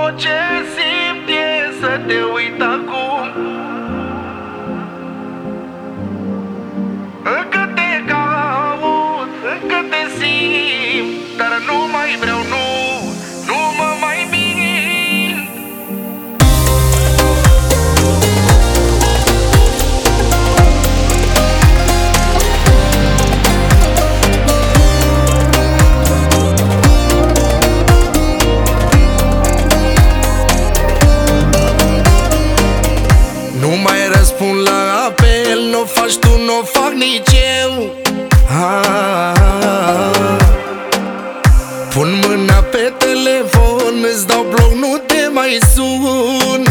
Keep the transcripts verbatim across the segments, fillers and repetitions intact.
Tot ce simt e să te uit acum. Încă te caut, încă te simt, dar nu mai vreau, nu, nu mă mai mint. Nu mai răspund la apel, n-o faci tu, n-o fac nici eu. ah. Pun mâna pe telefon, îți dau bloc, nu te mai sun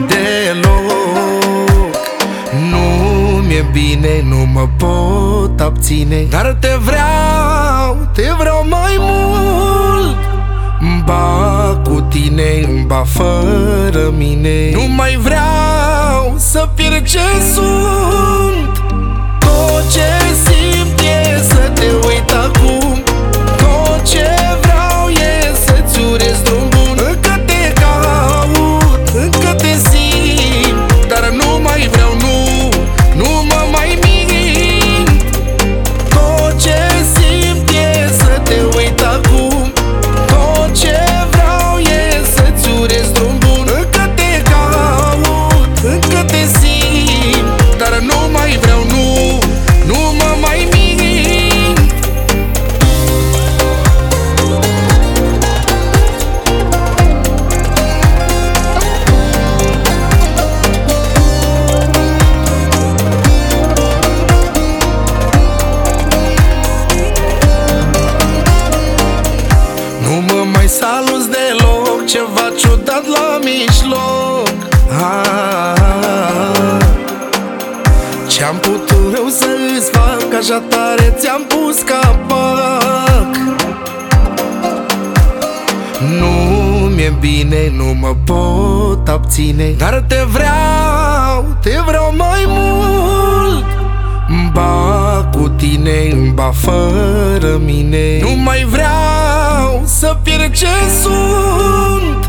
deloc. Nu mi-e bine, nu mă pot abține, dar te vreau, te vreau mai mult. Ba cu tine, ba fără mine. Nu mai vreau să pierd ce sunt. Tot ce simt e să te uit acum. Tot ce vreau e să-ți urez drum bun. Încă te caut, încă te simt, dar nu mai vreau, nu, nu mă mai mint. Tot ce simt e să te uit acum. Tot ce vreau e să-ți urez drum bun. Încă te caut, încă te simt, dar nu mai vreau, nu, nu mă mai mint. Nu mă mai saluți deloc, ceva ciudat la mijloc. ah. Ce-am putut eu să îți fac, așa tare ți-am pus capac. Nu mi-e bine, nu mă pot abține, dar te vreau, te vreau mai mult. Ba cu tine, ba fără mine. Nu mai vreau să pierd ce sunt.